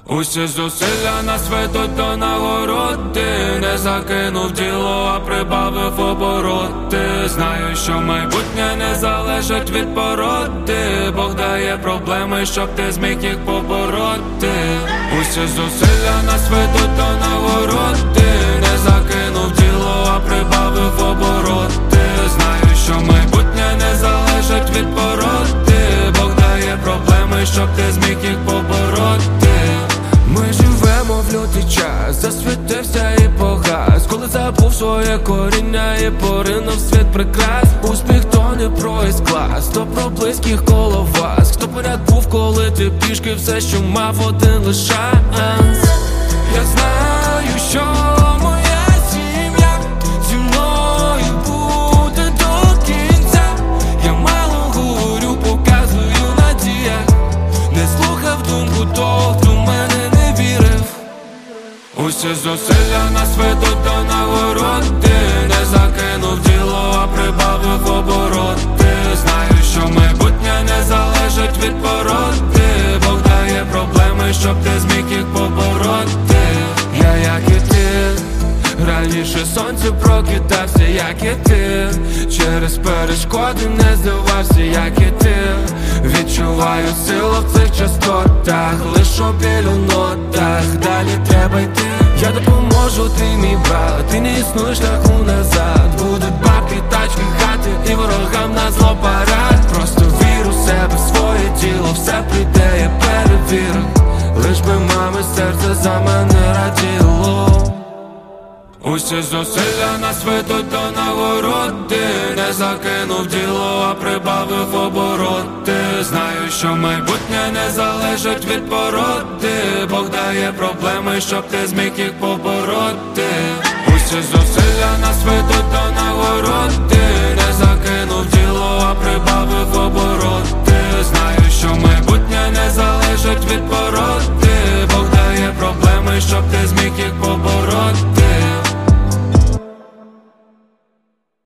Усі зусилля нас ведуть до нагороди. Не закинув діло, а прибавив обороти. Знаю, що майбутнє не залежить від породи. Бог дає проблеми, щоб ти зміг їх побороти. Усі зусилля нас ведуть до нагороди. Не закинув діло, а прибавив обороти. Знаю, що майбутнє не залежить від породи. Бог дає проблеми, щоб ти зміг їх побороти. Ми живемо в лютий час, засвітився і погас, коли забув своє коріння і поринув світ прикрас. Успіх то не про із-клас, то про близьких коло вас. Хто поряд був, коли ти пішки, все, що мав, один лиш шанс. Я знаю, що моя сім'я зі мною буде до кінця. Я мало говорю, показую надія. Не слухав думку того, хто мене не вірив. Усі зусилля нас ведуть до нагороди. Не закинув діло, а прибавив обороти. Знаю, що майбутнє не залежить від породи. Бог дає проблеми, щоб ти зміг їх побороти. Я як і ти, раніше сонце прокидався, як і ти. Через перешкоди не здавався, як і ти. Відчуваю силу в цих частотах, лиш у біль у нотах. Далі треба йти. Я допоможу, ти мій брат. Ти не існуєш шляху назад. Будуть бабки, тачки, хати і ворогам на зло парад. Просто вір у себе, своє тіло, все прийде, я перевірю. Лиш би мами серце за мене раділо. Усі зусилля нас ведуть до нагороди. Не закинув діло, а прибавив обороти. Знаю, що майбутнє не залежить від породи. Бог дає проблеми, щоб ти зміг їх побороти. Усі зусилля нас ведуть до нагороди. Не закинув діло, а прибавив обороти. Знаю, що майбутнє не залежить від породи. Бог дає проблеми, щоб ти зміг їх побороти.